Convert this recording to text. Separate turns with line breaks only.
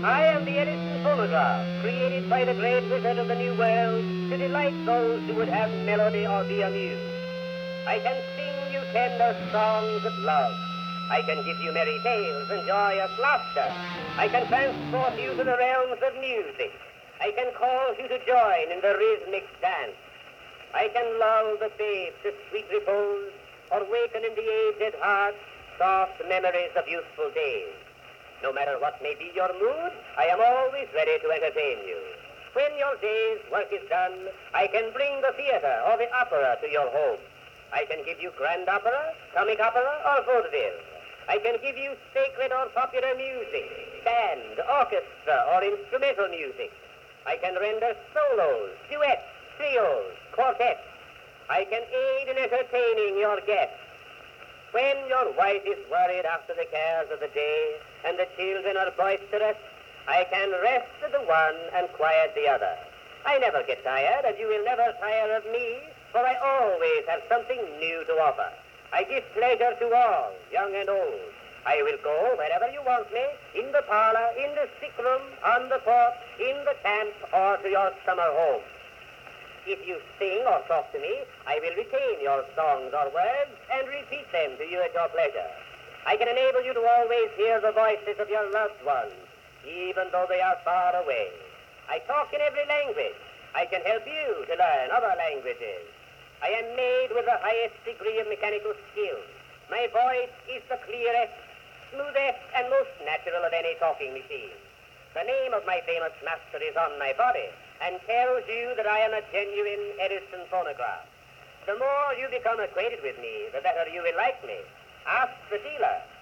I am the Edison phonograph, created by the great wizard of the New World to delight those who would have melody or be amused. I can sing you tender songs of love. I can give you merry tales and joyous laughter. I can transport you to the realms of music. I can cause you to join in the rhythmic dance. I can lull the babe to sweet repose or waken in the aged heart soft memories of youthful days. No matter what may be your mood, I am always ready to entertain you. When your day's work is done, I can bring the theater or the opera to your home. I can give you grand opera, comic opera, or vaudeville. I can give you sacred or popular music, band, orchestra, or instrumental music. I can render solos, duets, trios, quartets. I can aid in entertaining your guests. When your wife is worried after the cares of the day and the children are boisterous, I can rest the one and quiet the other. I never get tired, and you will never tire of me, for I always have something new to offer. I give pleasure to all, young and old. I will go wherever you want me, in the parlor, in the sick room, on the porch, in the camp, or to your summer home. If you sing or talk to me, I will retain your songs or words and repeat them to you at your pleasure. I can enable you to always hear the voices of your loved ones, even though they are far away. I talk in every language. I can help you to learn other languages. I am made with the highest degree of mechanical skill. My voice is the clearest, smoothest, and most natural of any talking machine. The name of my famous master is on my body and tells you that I am a genuine Edison phonograph. The more you become acquainted with me, the better you will like me. Ask the dealer.